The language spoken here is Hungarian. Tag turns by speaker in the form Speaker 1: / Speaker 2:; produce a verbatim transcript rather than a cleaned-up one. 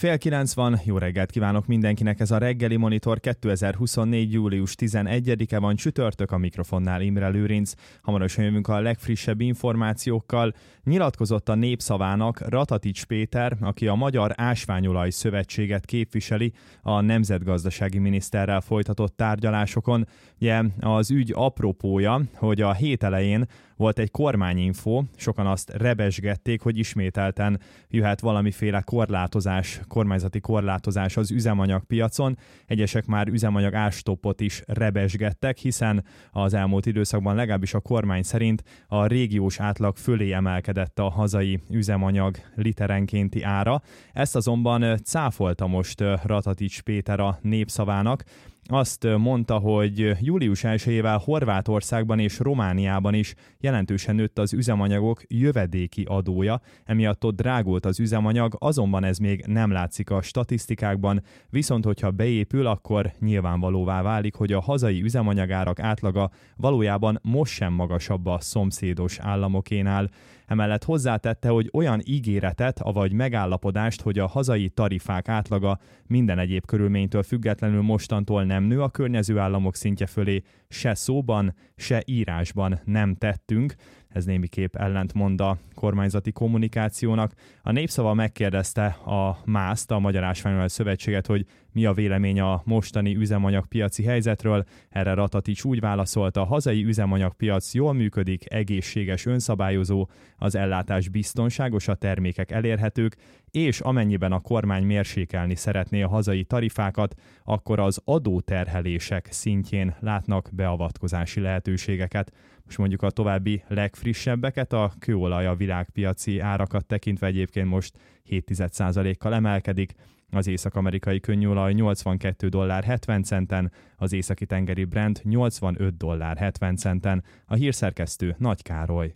Speaker 1: Fél kilenc van, jó reggelt kívánok mindenkinek, ez a Reggeli Monitor kétezer-huszonnégy. július tizenegyedike van, csütörtök, a mikrofonnál Imre Lőrinc. Hamarosan jövünk a legfrissebb információkkal. Nyilatkozott a Népszavának Ratatics Péter, aki a Magyar Ásványolaj Szövetséget képviseli a nemzetgazdasági miniszterrel folytatott tárgyalásokon. Ugye az ügy apropója, hogy a hét elején volt egy kormányinfó, sokan azt rebesgették, hogy ismételten jöhet valamiféle korlátozás, kormányzati korlátozás az üzemanyagpiacon. Egyesek már üzemanyag árstoppot is rebesgettek, hiszen az elmúlt időszakban legalábbis a kormány szerint a régiós átlag fölé emelkedett a hazai üzemanyag literenkénti ára. Ezt azonban cáfolta most Ratatics Péter a Népszavának. Azt mondta, hogy július elsejével Horvátországban és Romániában is jelentősen nőtt az üzemanyagok jövedéki adója, emiatt ott drágult az üzemanyag, azonban ez még nem látszik a statisztikákban, viszont hogyha beépül, akkor nyilvánvalóvá válik, hogy a hazai üzemanyagárak átlaga valójában most sem magasabb a szomszédos államokénál. Emellett hozzátette, hogy olyan ígéretet, avagy megállapodást, hogy a hazai tarifák átlaga minden egyéb körülménytől függetlenül mostantól nem nő a környező államok szintje fölé, se szóban, se írásban nem tettünk. Ez némiképp ellentmond a kormányzati kommunikációnak. A Népszava megkérdezte a mászt, a Magyar Ásványolaj Szövetséget, hogy mi a vélemény a mostani üzemanyagpiaci helyzetről. Erre Ratatics úgy válaszolta, a hazai üzemanyagpiac jól működik, egészséges, önszabályozó, az ellátás biztonságos, a termékek elérhetők, és amennyiben a kormány mérsékelni szeretné a hazai tarifákat, akkor az adóterhelések szintjén látnak beavatkozási lehetőségeket. Most mondjuk a további legfrissebbeket, a kőolaj a világpiaci árakat tekintve egyébként most hét egész egy százalékkal emelkedik, az észak-amerikai könnyűolaj nyolcvankét dollár hetven centen, az északi tengeri Brent nyolcvanöt dollár hetven centen. A hírszerkesztő Nagy Károly.